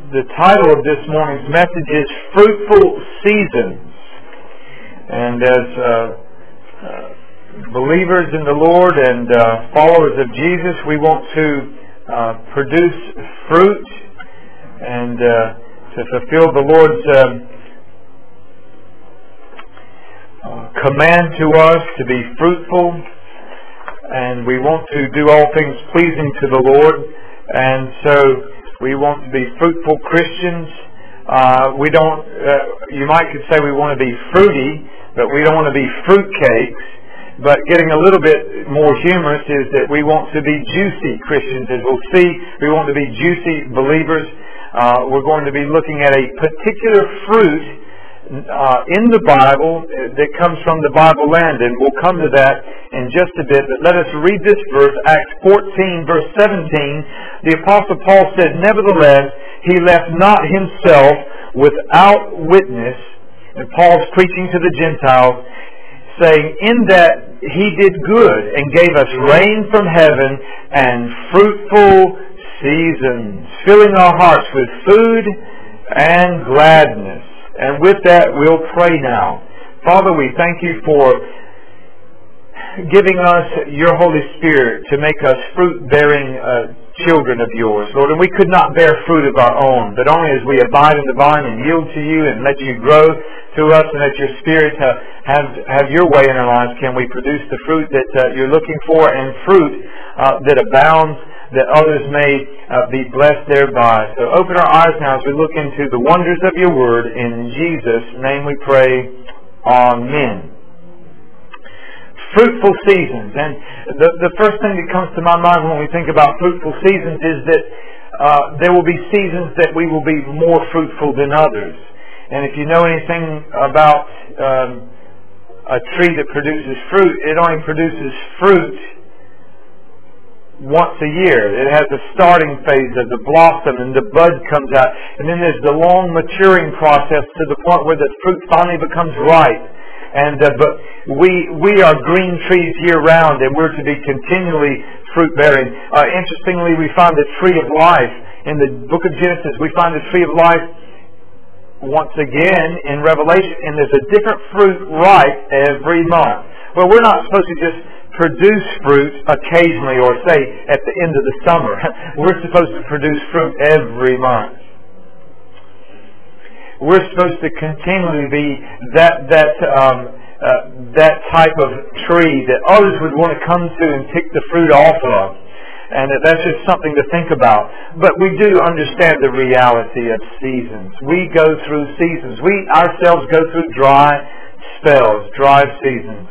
The title of this morning's message is Fruitful Seasons. And as believers in the Lord and followers of Jesus, we want to produce fruit and to fulfill the Lord's command to us to be fruitful. And we want to do all things pleasing to the Lord. And so we want to be fruitful Christians. We don't. You might could say we want to be fruity, but we don't want to be fruitcakes. But getting a little bit more humorous is that we want to be juicy Christians. As we'll see, we want to be juicy believers. We're going to be looking at a particular fruit in the Bible that comes from the Bible land, and we'll come to that in just a bit. But let us read this verse, Acts 14, verse 17. The Apostle Paul said, "Nevertheless, he left not himself without witness," and Paul's preaching to the Gentiles, saying, "In that he did good and gave us rain from heaven and fruitful seasons, filling our hearts with food and gladness." And with that, we'll pray now. Father, we thank you for giving us your Holy Spirit to make us fruit-bearing children of yours, Lord. And we could not bear fruit of our own, but only as we abide in the vine and yield to you and let you grow to us and let your Spirit have your way in our lives, can we produce the fruit that you're looking for, and fruit that abounds, that others may be blessed thereby. So open our eyes now as we look into the wonders of your word. In Jesus' name we pray. Amen. Fruitful seasons. And the first thing that comes to my mind when we think about fruitful seasons is that there will be seasons that we will be more fruitful than others. And if you know anything about a tree that produces fruit, it only produces fruit once a year. It has a starting phase of the blossom and the bud comes out, and then there's the long maturing process to the point where the fruit finally becomes ripe. And but we are green trees year round, and we're to be continually fruit bearing. Interestingly, we find the tree of life in the book of Genesis. We find the tree of life once again in Revelation, and there's a different fruit ripe every month. Well, we're not supposed to just produce fruit occasionally or say at the end of the summer. We're supposed to produce fruit every month. We're supposed to continually be that type of tree that others would want to come to and pick the fruit off of. And that's just something to think about. But we do understand the reality of seasons. We go through seasons. We ourselves go through dry spells, dry seasons.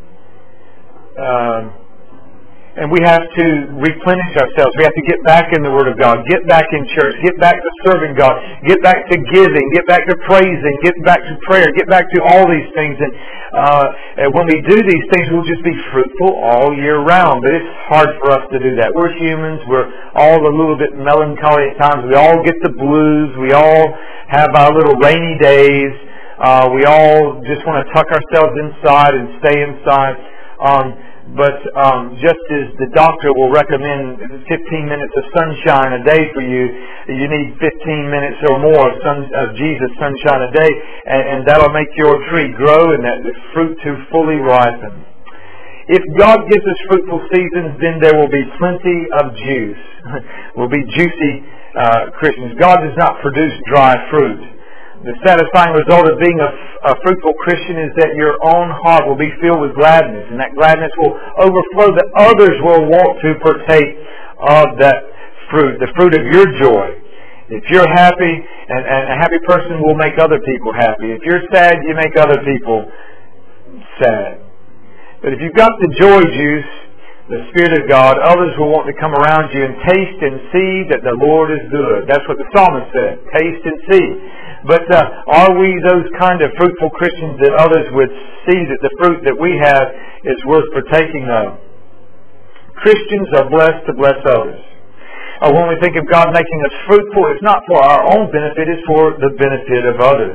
And we have to replenish ourselves. We have to get back in the Word of God, get back in church, get back to serving God, get back to giving, get back to praising, get back to prayer, get back to all these things. And when we do these things, we'll just be fruitful all year round. But it's hard for us to do that. We're humans. We're all a little bit melancholy at times. We all get the blues. We all have our little rainy days. We all just want to tuck ourselves inside and stay inside. But just as the doctor will recommend 15 minutes of sunshine a day for you, you need 15 minutes or more of Jesus sunshine a day, and that'll make your tree grow and that fruit to fully ripen. If God gives us fruitful seasons, then there will be plenty of juice. We'll be juicy Christians. God does not produce dry fruit. The satisfying result of being a fruitful Christian is that your own heart will be filled with gladness, and that gladness will overflow, that others will want to partake of that fruit, the fruit of your joy. If you're happy, and a happy person will make other people happy. If you're sad, you make other people sad. But if you've got the joy juice, the Spirit of God, others will want to come around you and taste and see that the Lord is good. That's what the psalmist said, taste and see. But are we those kind of fruitful Christians that others would see that the fruit that we have is worth partaking of? Christians are blessed to bless others. When we think of God making us fruitful, it's not for our own benefit, it's for the benefit of others.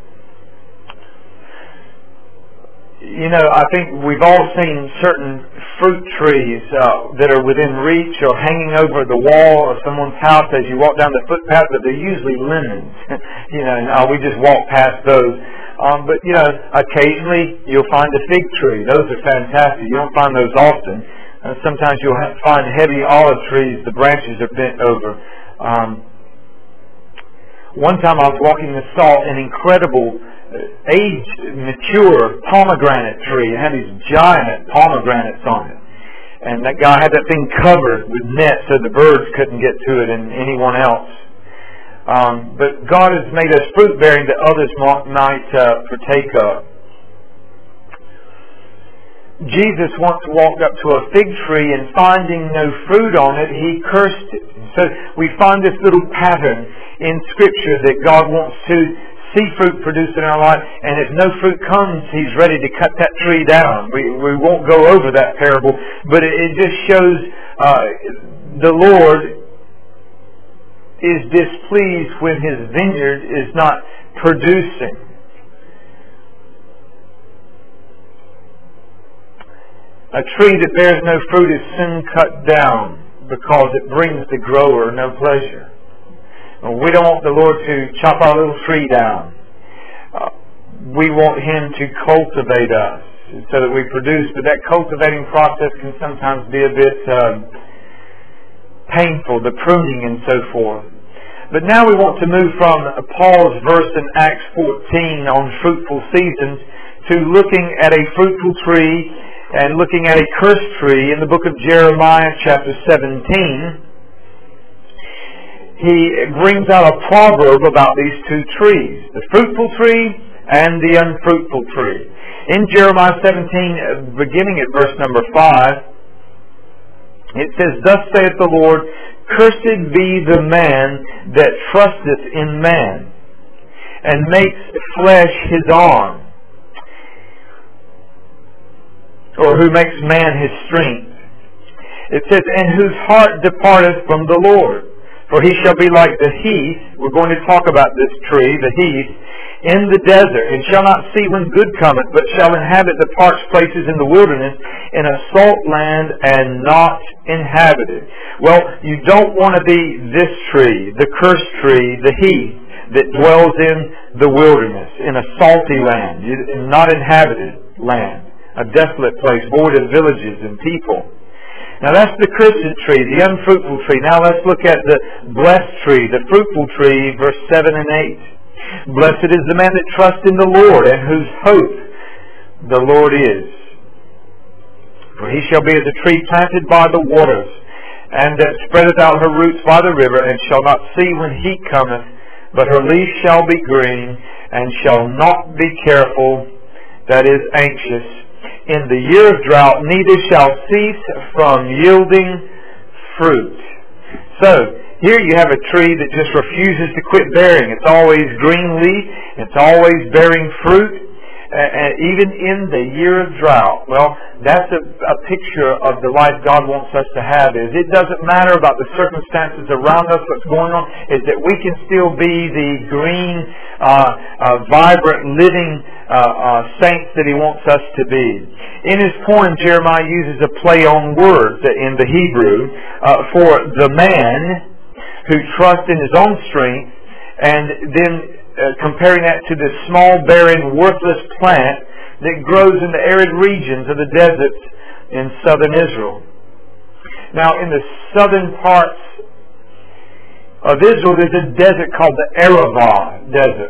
You know, I think we've all seen certain fruit trees that are within reach or hanging over the wall of someone's house as you walk down the footpath, but they're usually lemons. And we just walk past those. But occasionally you'll find a fig tree. Those are fantastic. You don't find those often. Sometimes you'll find heavy olive trees. The branches are bent over. One time I was walking and saw an incredible aged, mature pomegranate tree. It had these giant pomegranates on it. And that guy had that thing covered with nets so the birds couldn't get to it and anyone else. But God has made us fruit-bearing that others might partake of. Jesus once walked up to a fig tree and finding no fruit on it, He cursed it. So we find this little pattern in Scripture that God wants to see fruit produced in our life, and if no fruit comes, He's ready to cut that tree down. We won't go over that parable, but it just shows the Lord is displeased when His vineyard is not producing. A tree that bears no fruit is soon cut down because it brings the grower no pleasure. We don't want the Lord to chop our little tree down. We want Him to cultivate us so that we produce. But that cultivating process can sometimes be a bit painful, the pruning and so forth. But now we want to move from Paul's verse in Acts 14 on fruitful seasons to looking at a fruitful tree and looking at a cursed tree in the book of Jeremiah chapter 17. He brings out a proverb about these two trees, the fruitful tree and the unfruitful tree. In Jeremiah 17, beginning at verse number 5, it says, "Thus saith the Lord, Cursed be the man that trusteth in man, and makes flesh his arm, or who makes man his strength." It says, "And whose heart departeth from the Lord. For he shall be like the heath," we're going to talk about this tree, the heath, "in the desert, and shall not see when good cometh, but shall inhabit the parched places in the wilderness, in a salt land and not inhabited." Well, you don't want to be this tree, the cursed tree, the heath, that dwells in the wilderness, in a salty land, not inhabited land, a desolate place, void of villages and people. Now that's the cursed tree, the unfruitful tree. Now let's look at the blessed tree, the fruitful tree, verse 7 and 8. "Blessed is the man that trusts in the Lord, and whose hope the Lord is. For he shall be as a tree planted by the waters, and that spreadeth out her roots by the river, and shall not see when heat cometh, but her leaf shall be green, and shall not be careful," that is, anxious, "in the year of drought, neither shall cease from yielding fruit." So, here you have a tree that just refuses to quit bearing. It's always green leaf. It's always bearing fruit. Even in the year of drought. Well, that's a picture of the life God wants us to have. It doesn't matter about the circumstances around us, what's going on, is that we can still be the green, vibrant, living saints that He wants us to be. In his poem, Jeremiah uses a play on words in the Hebrew for the man who trusts in his own strength, and then comparing that to the small, barren, worthless plant that grows in the arid regions of the deserts in southern Israel. Now, in the southern parts of Israel, there's a desert called the Arava Desert.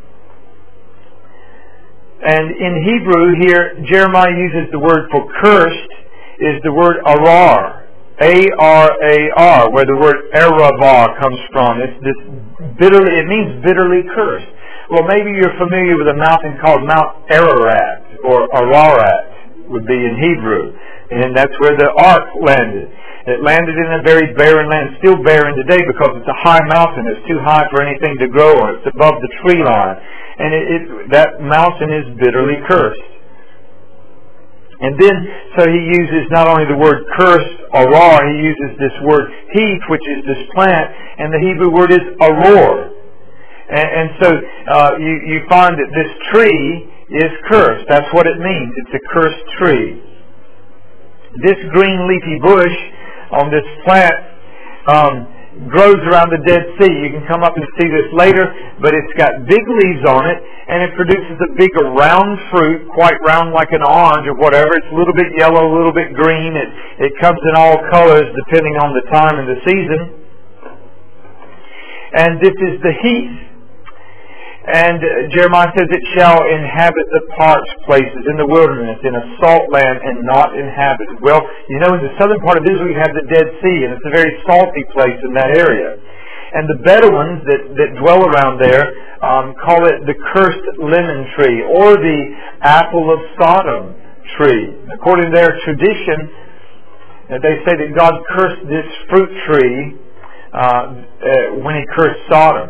And in Hebrew here, Jeremiah uses the word for cursed is the word arar. A-R-A-R, where the word Arava comes from. It's this bitterly, it means bitterly cursed. Well, maybe you're familiar with a mountain called Mount Ararat, or Ararat would be in Hebrew. And that's where the ark landed. It landed in a very barren land, still barren today because it's a high mountain. It's too high for anything to grow on. It's above the tree line. And that mountain is bitterly cursed. And then, so he uses not only the word cursed, arar, he uses this word heath, which is this plant, and the Hebrew word is aror. And so you find that this tree is cursed. That's what it means. It's a cursed tree. This green leafy bush on this plant grows around the Dead Sea. You can come up and see this later, but it's got big leaves on it, and it produces a big round fruit, quite round like an orange or whatever. It's a little bit yellow, a little bit green. It comes in all colors depending on the time and the season. And this is the heath. And Jeremiah says, it shall inhabit the parched places in the wilderness, in a salt land and not inhabited. Well, you know, in the southern part of Israel you have the Dead Sea, and it's a very salty place in that area. And the Bedouins that dwell around there call it the cursed lemon tree, or the apple of Sodom tree. According to their tradition, they say that God cursed this fruit tree when He cursed Sodom.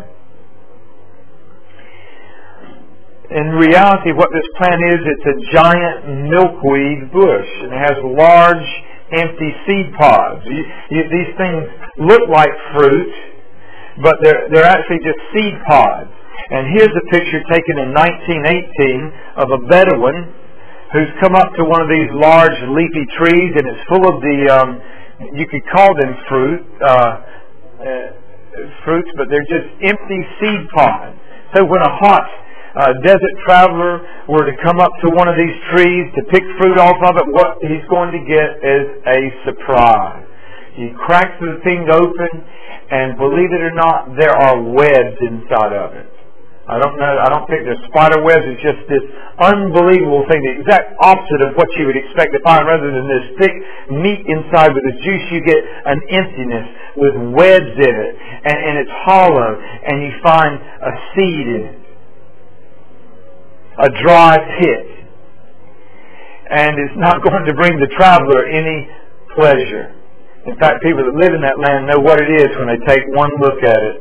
In reality, what this plant is, it's a giant milkweed bush, and it has large, empty seed pods. These things look like fruit, but they're actually just seed pods. And here's a picture taken in 1918 of a Bedouin who's come up to one of these large leafy trees, and it's full of the, you could call them fruits, but they're just empty seed pods. So when a hot desert traveler were to come up to one of these trees to pick fruit off of it, what he's going to get is a surprise. He cracks the thing open, and believe it or not, there are webs inside of it. I don't think they're spider webs. It's just this unbelievable thing, the exact opposite of what you would expect to find. Rather than this thick meat inside with this juice, you get an emptiness with webs in it, and it's hollow, and you find a seed in it. A dry pit. And it's not going to bring the traveler any pleasure. In fact, people that live in that land know what it is when they take one look at it.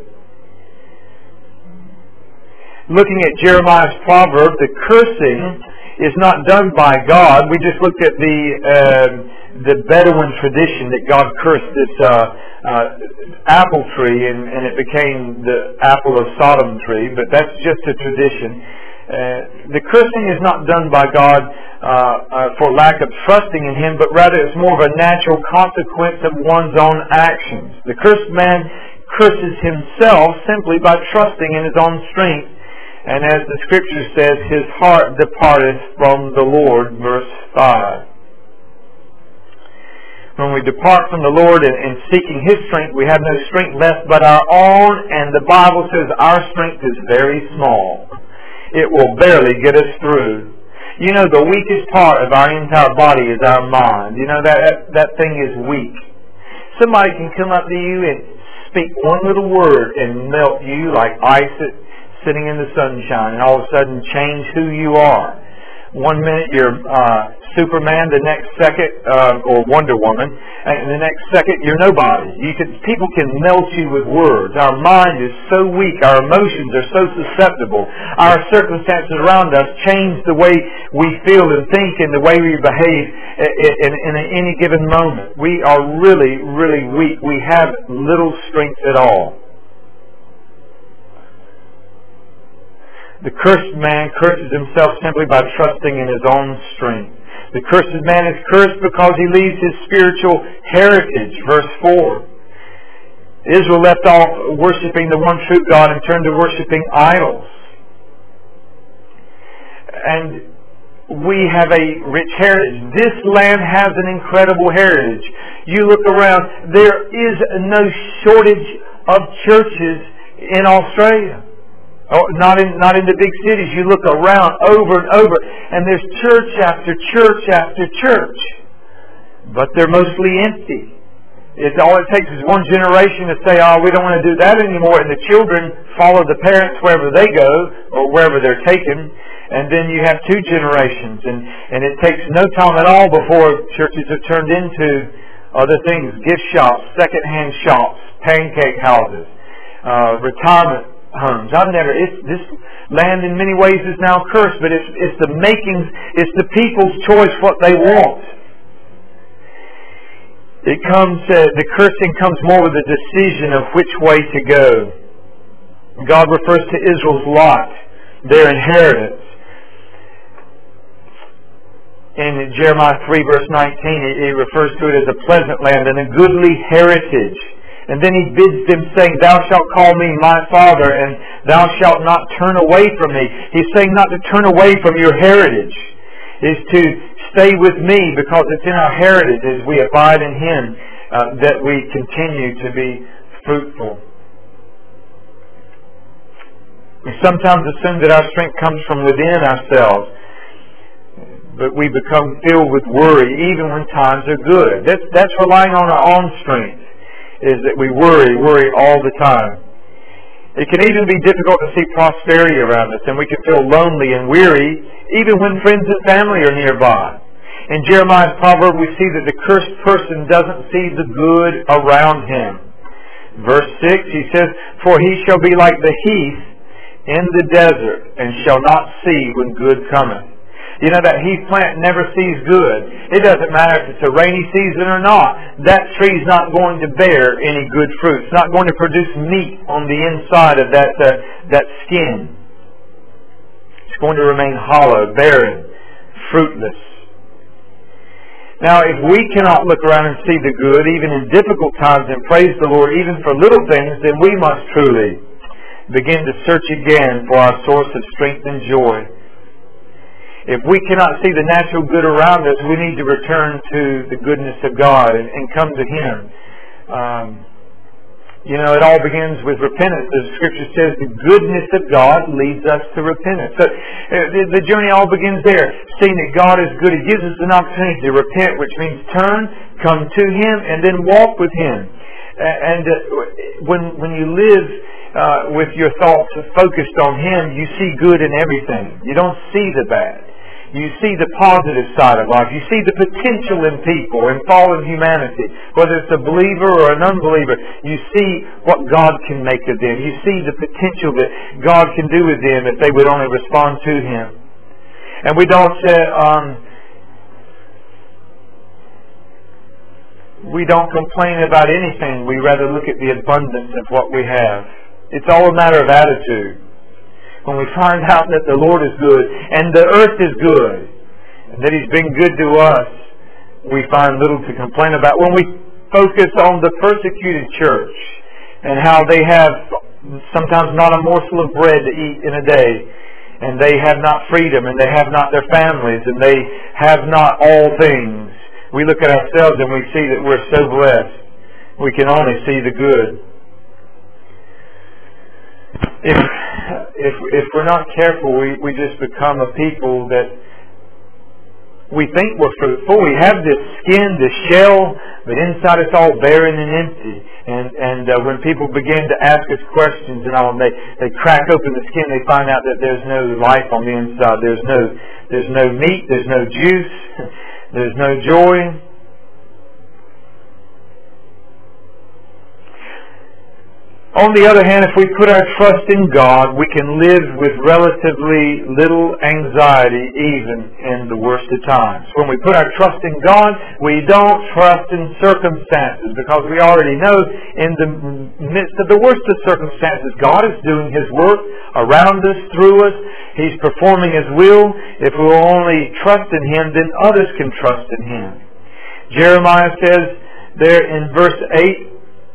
Looking at Jeremiah's proverb, the cursing is not done by God. We just looked at the Bedouin tradition that God cursed this apple tree, and it became the apple of Sodom tree, but that's just a tradition. The cursing is not done by God for lack of trusting in Him, but rather it's more of a natural consequence of one's own actions. The cursed man curses himself simply by trusting in his own strength. And as the Scripture says, his heart departeth from the Lord, verse 5. When we depart from the Lord and seeking His strength, we have no strength left but our own, and the Bible says our strength is very small. It will barely get us through. You know, the weakest part of our entire body is our mind. You know, that thing is weak. Somebody can come up to you and speak one little word and melt you like ice sitting in the sunshine, and all of a sudden change who you are. One minute you're Superman, the next second, or Wonder Woman, and the next second you're nobody. People can melt you with words. Our mind is so weak. Our emotions are so susceptible. Our circumstances around us change the way we feel and think and the way we behave in any given moment. We are really, really weak. We have little strength at all. The cursed man curses himself simply by trusting in his own strength. The cursed man is cursed because he leaves his spiritual heritage. Verse 4. Israel left off worshiping the one true God and turned to worshiping idols. And we have a rich heritage. This land has an incredible heritage. You look around, there is no shortage of churches in Australia. Oh, not in the big cities. You look around over and over, and there's church after church after church, but they're mostly empty. All it takes is one generation to say, "Oh, we don't want to do that anymore," and the children follow the parents wherever they go or wherever they're taken, and then you have two generations, and it takes no time at all before churches are turned into other things: gift shops, second-hand shops, pancake houses, retirement homes. This land in many ways is now cursed, but it's the makings, it's the people's choice what they want. The cursing comes more with a decision of which way to go. God refers to Israel's lot, their inheritance. In Jeremiah 3 verse 19, he refers to it as a pleasant land and a goodly heritage. And then he bids them, saying, Thou shalt call me my Father, and thou shalt not turn away from me. He's saying not to turn away from your heritage. Is to stay with me, because it's in our heritage as we abide in Him that we continue to be fruitful. We sometimes assume that our strength comes from within ourselves, but we become filled with worry even when times are good. That's relying on our own strength, is that we worry all the time. It can even be difficult to see prosperity around us, and we can feel lonely and weary even when friends and family are nearby. In Jeremiah's proverb, we see that the cursed person doesn't see the good around him. Verse 6, he says, For he shall be like the heath in the desert, and shall not see when good cometh. You know, that heath plant never sees good. It doesn't matter if it's a rainy season or not. That tree's not going to bear any good fruit. It's not going to produce meat on the inside of that skin. It's going to remain hollow, barren, fruitless. Now, if we cannot look around and see the good, even in difficult times, and praise the Lord even for little things, then we must truly begin to search again for our source of strength and joy. If we cannot see the natural good around us, we need to return to the goodness of God and come to Him. It all begins with repentance. The Scripture says the goodness of God leads us to repentance. So the journey all begins there. Seeing that God is good, He gives us an opportunity to repent, which means turn, come to Him, and then walk with Him. And when you live with your thoughts focused on Him, you see good in everything. You don't see the bad. You see the positive side of life. You see the potential in people, in fallen humanity. Whether it's a believer or an unbeliever, you see what God can make of them. You see the potential that God can do with them if they would only respond to Him. And we don't complain about anything. We rather look at the abundance of what we have. It's all a matter of attitude. When we find out that the Lord is good and the earth is good and that He's been good to us, we find little to complain about. When we focus on the persecuted church and how they have sometimes not a morsel of bread to eat in a day, and they have not freedom, and they have not their families, and they have not all things, we look at ourselves and we see that we're so blessed. We can only see the good. If we're not careful, we just become a people that we think we're fruitful. We have this skin, this shell, but inside it's all barren and empty. And when people begin to ask us questions and all, and they crack open the skin, they find out that there's no life on the inside. There's no meat, there's no juice, there's no joy. On the other hand, if we put our trust in God, we can live with relatively little anxiety even in the worst of times. When we put our trust in God, we don't trust in circumstances, because we already know in the midst of the worst of circumstances, God is doing His work around us, through us. He's performing His will. If we will only trust in Him, then others can trust in Him. Jeremiah says there in verse 8,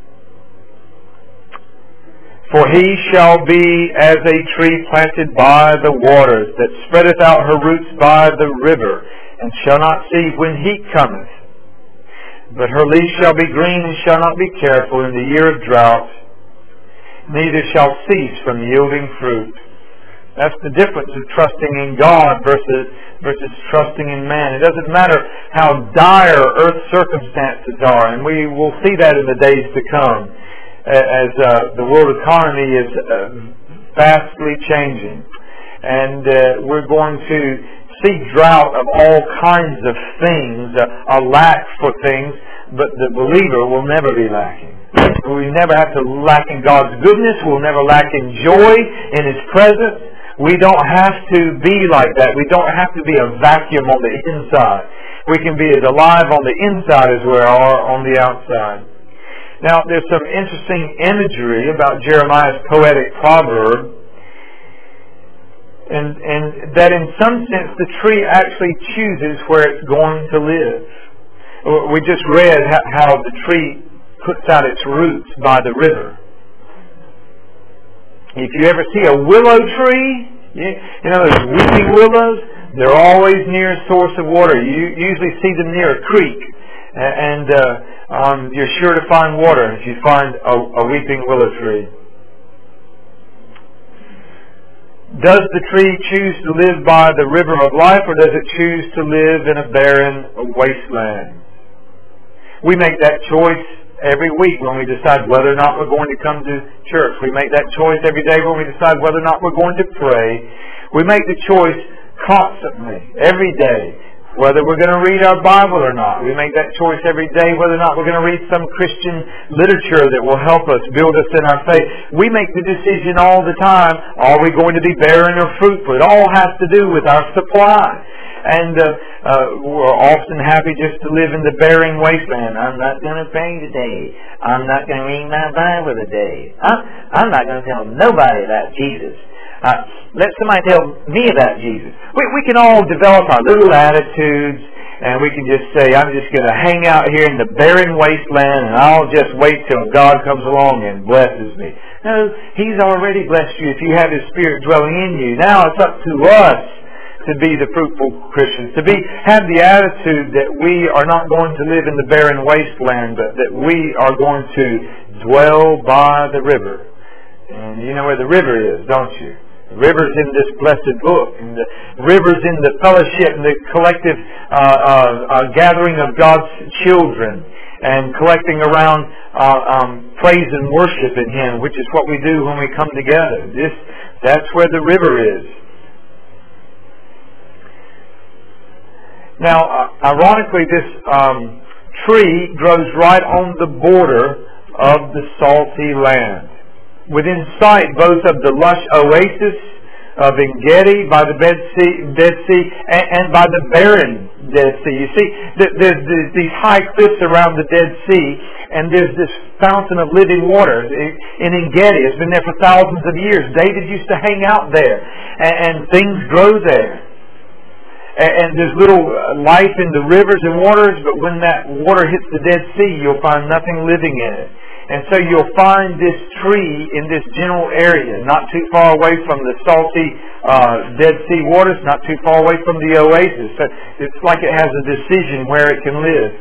For he shall be as a tree planted by the waters, that spreadeth out her roots by the river, and shall not see when heat cometh. But her leaves shall be green, and shall not be careful in the year of drought, neither shall cease from yielding fruit. That's the difference of trusting in God versus trusting in man. It doesn't matter how dire earth's circumstances are, and we will see that in the days to come, as the world economy is vastly changing. And we're going to see drought of all kinds of things, a lack for things, but the believer will never be lacking. We never have to lack in God's goodness. We'll never lack in joy in His presence. We don't have to be like that. We don't have to be a vacuum on the inside. We can be as alive on the inside as we are on the outside. Now, there's some interesting imagery about Jeremiah's poetic proverb. And that in some sense the tree actually chooses where it's going to live. We just read how the tree puts out its roots by the river. If you ever see a willow tree, you know those weeping willows, they're always near a source of water. You usually see them near a creek, and you're sure to find water if you find a weeping willow tree. Does the tree choose to live by the river of life, or does it choose to live in a barren wasteland? We make that choice every week when we decide whether or not we're going to come to church. We make that choice every day when we decide whether or not we're going to pray. We make the choice constantly, every day, whether we're going to read our Bible or not. We make that choice every day whether or not we're going to read some Christian literature that will help us, build us in our faith. We make the decision all the time, are we going to be barren or fruitful? It all has to do with our supply. And we're often happy just to live in the barren wasteland. I'm not going to pray today. I'm not going to read my Bible today. I'm not going to tell nobody about Jesus. Let somebody tell me about Jesus. We can all develop our little attitudes, and we can just say, I'm just going to hang out here in the barren wasteland, and I'll just wait till God comes along and blesses me. No, He's already blessed you if you have His Spirit dwelling in you. Now it's up to us to be the fruitful Christians, to have the attitude that we are not going to live in the barren wasteland, but that we are going to dwell by the river. And you know where the river is, don't you? The river's in this blessed book, and the river's in the fellowship and the collective gathering of God's children, and collecting around praise and worship in Him, which is what we do when we come together. That's where the river is. Now, ironically, this tree grows right on the border of the salty land, within sight both of the lush oasis of En-Gedi by the Dead Sea and by the barren Dead Sea. You see, there's these high cliffs around the Dead Sea, and there's this fountain of living water in En-Gedi. It's been there for thousands of years. David used to hang out there, and things grow there. And there's little life in the rivers and waters, but when that water hits the Dead Sea, you'll find nothing living in it. And so you'll find this tree in this general area, not too far away from the salty Dead Sea waters, not too far away from the oasis. So it's like it has a decision where it can live.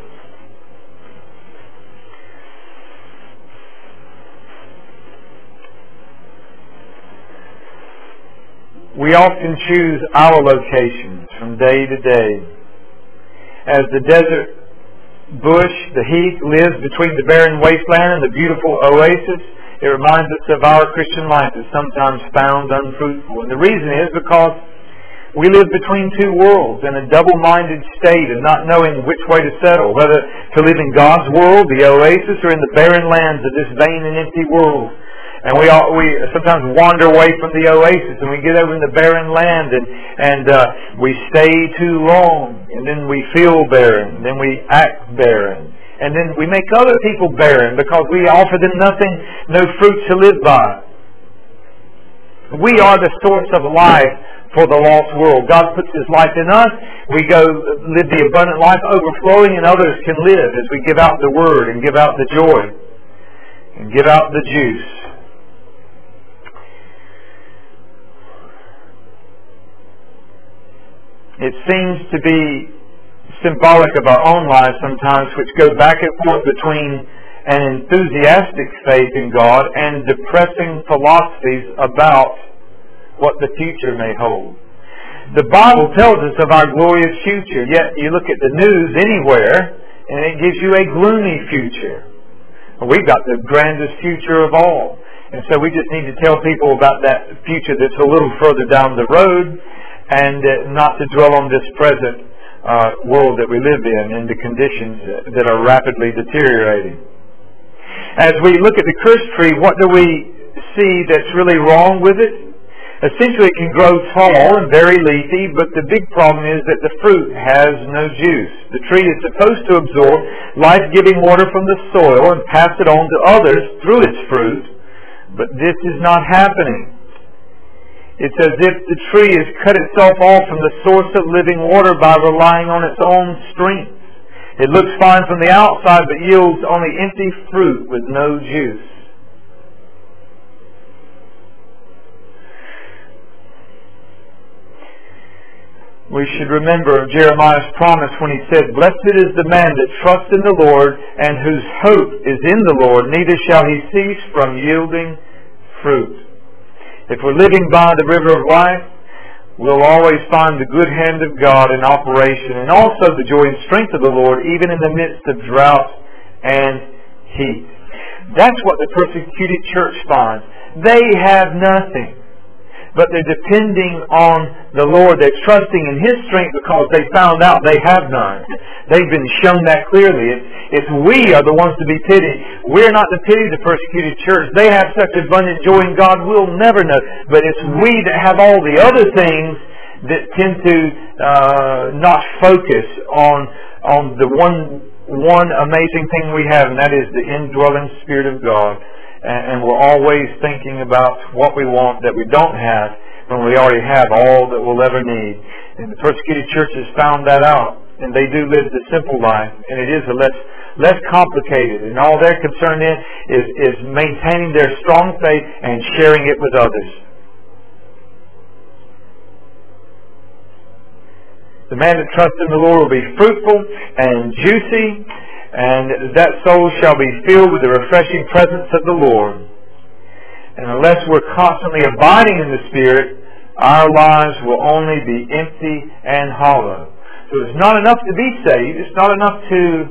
We often choose our locations from day to day. As the desert bush, the heath, lives between the barren wasteland and the beautiful oasis, it reminds us of our Christian life is sometimes found unfruitful. And the reason is because we live between two worlds in a double-minded state of not knowing which way to settle, whether to live in God's world, the oasis, or in the barren lands of this vain and empty world. And we sometimes wander away from the oasis, and we get over in the barren land, and we stay too long, and then we feel barren, and then we act barren, and then we make other people barren because we offer them nothing, no fruit to live by. We are the source of life for the lost world. God puts His life in us. We go live the abundant life overflowing, and others can live as we give out the Word and give out the joy and give out the juice. It seems to be symbolic of our own lives sometimes, which go back and forth between an enthusiastic faith in God and depressing philosophies about what the future may hold. The Bible tells us of our glorious future, yet you look at the news anywhere and it gives you a gloomy future. We've got the grandest future of all. And so we just need to tell people about that future that's a little further down the road, and not to dwell on this present world that we live in and the conditions that are rapidly deteriorating. As we look at the Christ tree, what do we see that's really wrong with it? Essentially, it can grow tall and very leafy, but the big problem is that the fruit has no juice. The tree is supposed to absorb life-giving water from the soil and pass it on to others through its fruit, but this is not happening. It's as if the tree has cut itself off from the source of living water by relying on its own strength. It looks fine from the outside, but yields only empty fruit with no juice. We should remember Jeremiah's promise when he said, "Blessed is the man that trusts in the Lord and whose hope is in the Lord, neither shall he cease from yielding fruit." If we're living by the river of life, we'll always find the good hand of God in operation, and also the joy and strength of the Lord, even in the midst of drought and heat. That's what the persecuted church finds. They have nothing, but they're depending on the Lord. They're trusting in His strength because they found out they have none. They've been shown that clearly. It's we are the ones to be pitied. We're not to pity the persecuted church. They have such abundant joy in God we'll never know. But it's we that have all the other things that tend to not focus on the one amazing thing we have, and that is the indwelling Spirit of God. And we're always thinking about what we want that we don't have when we already have all that we'll ever need. And the persecuted churches found that out, and they do live the simple life, and it is a less complicated. And all they're concerned in is maintaining their strong faith and sharing it with others. The man that trusts in the Lord will be fruitful and juicy, and that soul shall be filled with the refreshing presence of the Lord. And unless we're constantly abiding in the Spirit, our lives will only be empty and hollow. So it's not enough to be saved. It's not enough to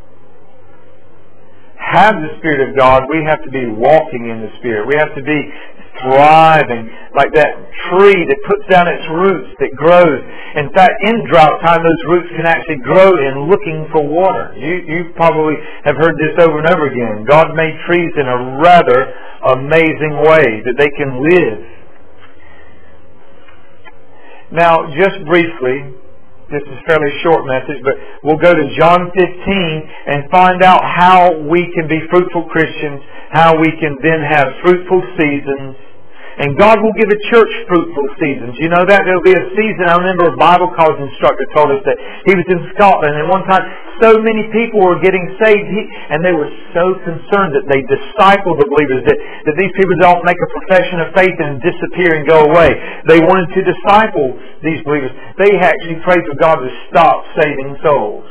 have the Spirit of God. We have to be walking in the Spirit. We have to be thriving like that tree that puts down its roots, that grows. In fact, in drought time, those roots can actually grow in looking for water. You probably have heard this over and over again. God made trees in a rather amazing way that they can live. Now, just briefly, this is a fairly short message, but we'll go to John 15 and find out how we can be fruitful Christians, how we can then have fruitful seasons. And God will give a church fruitful seasons. You know that? There will be a season. I remember a Bible college instructor told us that he was in Scotland, and one time so many people were getting saved, and they were so concerned that they discipled the believers, that these people don't make a profession of faith and disappear and go away. They wanted to disciple these believers. They actually prayed for God to stop saving souls.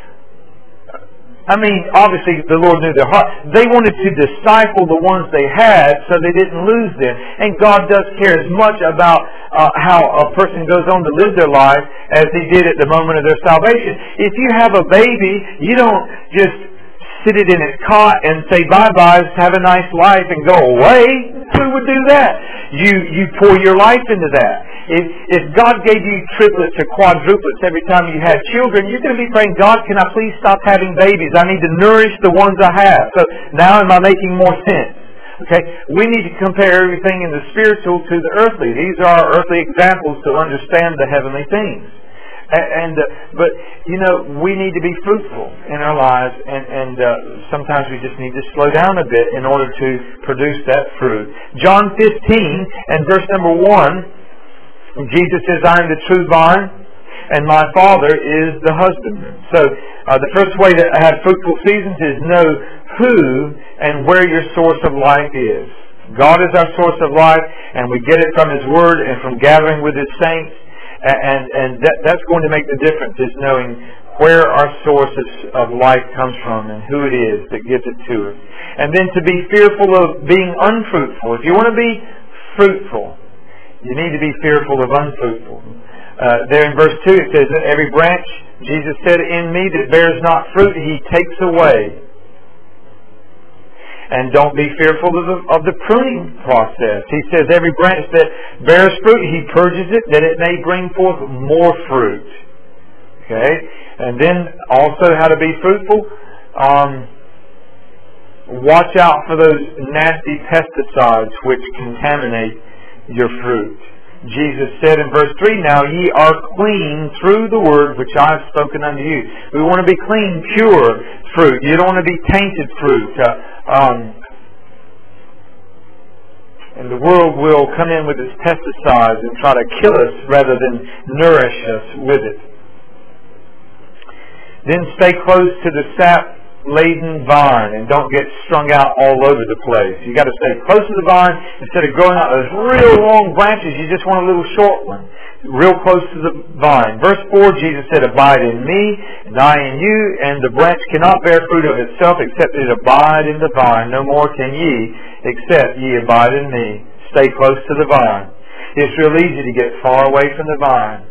I mean, obviously the Lord knew their heart. They wanted to disciple the ones they had so they didn't lose them. And God does care as much about how a person goes on to live their life as He did at the moment of their salvation. If you have a baby, you don't just sit it in its cot and say bye-bye, have a nice life and go away. Who would do that? You pour your life into that. If God gave you triplets or quadruplets every time you had children, you're going to be praying, God, can I please stop having babies? I need to nourish the ones I have. So now am I making more sense? Okay, we need to compare everything in the spiritual to the earthly. These are our earthly examples to understand the heavenly things. But you know, we need to be fruitful in our lives, and sometimes we just need to slow down a bit in order to produce that fruit. John 15 and verse number 1. Jesus says, I am the true vine, and my Father is the husbandman. So the first way to have fruitful seasons is know who and where your source of life is. God is our source of life, and we get it from His Word and from gathering with His saints. And that's going to make the difference, is knowing where our source of life comes from and who it is that gives it to us. And then to be fearful of being unfruitful. If you want to be fruitful, you need to be fearful of unfruitful. There in verse 2 it says that every branch, Jesus said, in me that bears not fruit, He takes away. And don't be fearful of the pruning process. He says every branch that bears fruit, He purges it that it may bring forth more fruit. Okay? And then also how to be fruitful. Watch out for those nasty pesticides which contaminate your fruit. Jesus said in verse 3, now ye are clean through the word which I have spoken unto you. We want to be clean, pure fruit. You don't want to be tainted fruit. And the world will come in with its pesticides and try to kill us rather than nourish us with it. Then stay close to the sap-laden vine and don't get strung out all over the place. You've got to stay close to the vine. Instead of growing out those real long branches, you just want a little short one. Real close to the vine. Verse 4, Jesus said, "Abide in me, and I in you, and the branch cannot bear fruit of itself, except it abide in the vine. No more can ye, except ye abide in me." Stay close to the vine. It's real easy to get far away from the vine.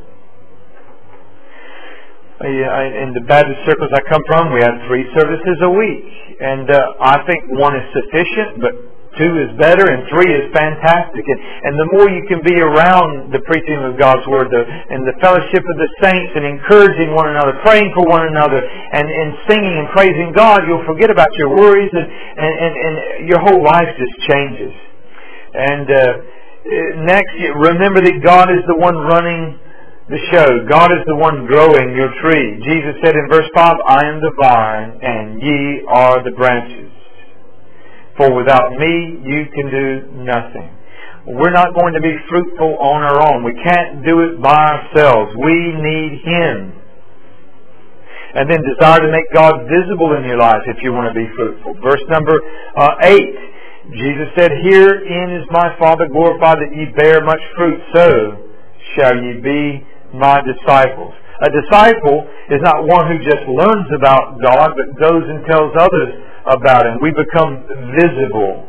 In the Baptist circles I come from, we have 3 services a week. And I think 1 is sufficient, but 2 is better, and 3 is fantastic. And the more you can be around the preaching of God's Word and the fellowship of the saints and encouraging one another, praying for one another, and singing and praising God, you'll forget about your worries and your whole life just changes. And next, remember that God is the one running the show. God is the one growing your tree. Jesus said in verse 5, "I am the vine, and ye are the branches. For without me, you can do nothing." We're not going to be fruitful on our own. We can't do it by ourselves. We need Him. And then desire to make God visible in your life if you want to be fruitful. Verse number 8. Jesus said, "Herein is my Father glorified, that ye bear much fruit, so shall ye be my disciples." A disciple is not one who just learns about God, but goes and tells others about Him. We become visible.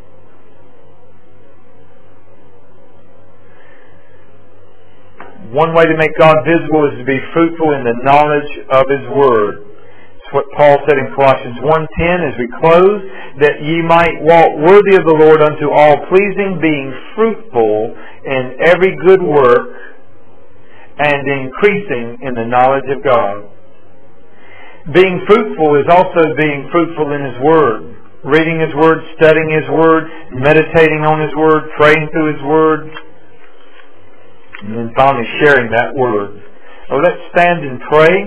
One way to make God visible is to be fruitful in the knowledge of His Word. It's what Paul said in Colossians 1:10 as we close, "That ye might walk worthy of the Lord unto all pleasing, being fruitful in every good work, and increasing in the knowledge of God." Being fruitful is also being fruitful in His Word. Reading His Word, studying His Word, meditating on His Word, praying through His Word, and then finally sharing that Word. So let's stand and pray.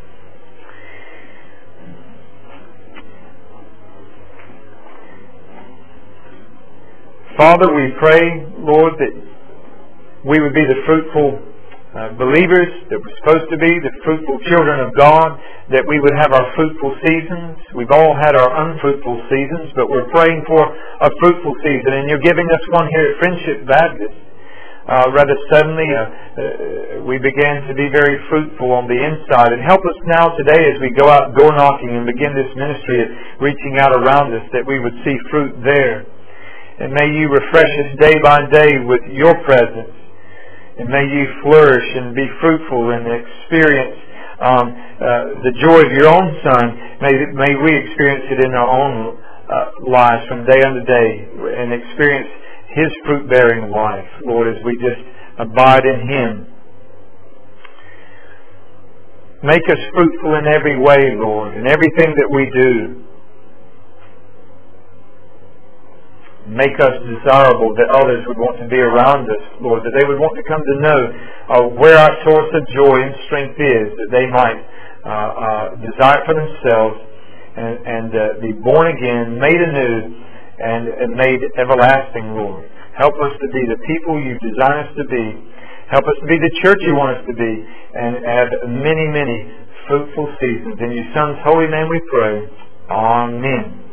Father, we pray, Lord, that we would be the fruitful believers that we're supposed to be, the fruitful children of God, that we would have our fruitful seasons. We've all had our unfruitful seasons, but we're praying for a fruitful season, and you're giving us one here at Friendship Baptist. Rather suddenly, we began to be very fruitful on the inside. And help us now today as we go out door knocking and begin this ministry of reaching out around us, that we would see fruit there. And may you refresh us day by day with your presence. And may you flourish and be fruitful and experience the joy of your own Son. May we experience it in our own lives from day unto day and experience His fruit-bearing life, Lord, as we just abide in Him. Make us fruitful in every way, Lord, in everything that we do. Make us desirable that others would want to be around us, Lord, that they would want to come to know where our source of joy and strength is, that they might desire it for themselves and be born again, made anew, and made everlasting, Lord. Help us to be the people you design us to be. Help us to be the church you want us to be, and have many, many fruitful seasons. In your Son's holy name we pray. Amen.